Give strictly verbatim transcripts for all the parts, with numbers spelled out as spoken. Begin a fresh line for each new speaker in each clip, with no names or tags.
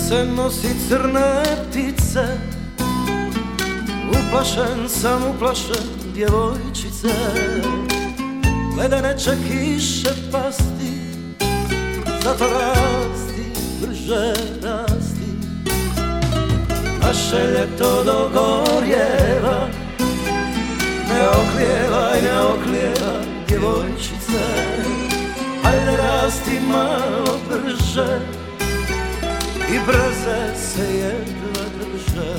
se nosi crne ptice, uplašen sam, uplašen djevojčice. Ledene će kiše pasti, zato rasti, brže rasti. Naše ljeto dogorjeva, ne oklijevaj, ne oklijevaj djevojčice. Hajde rasti malo brže i brze se jedva drže.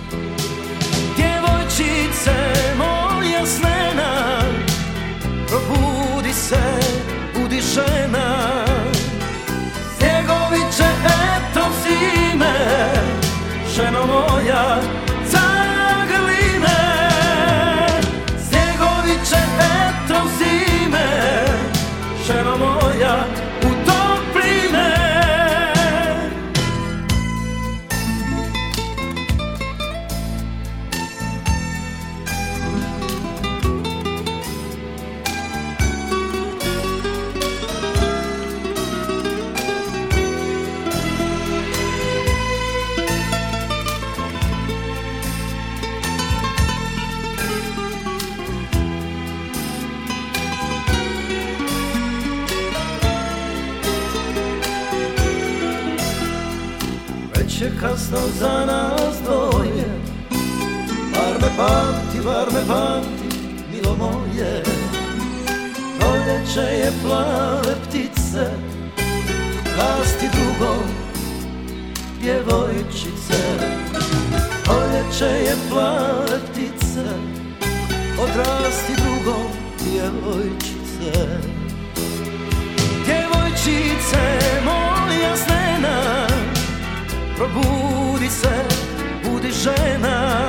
Djevojčice moja snena, probudi se, budi žena. Snjegoviće, eto zime, ženo moja, zagline. Snjegoviće, eto zime, ženo moja, u topline. Već je kasno za nas dvoje, var me pamti, var me pamti, milo moje. Proljeće je plave ptice, rasti drugom djevojčice. Proljeće je plave ptice, odrasti drugom djevojčice. Djevojčice moja snena, probudi se, budi žena.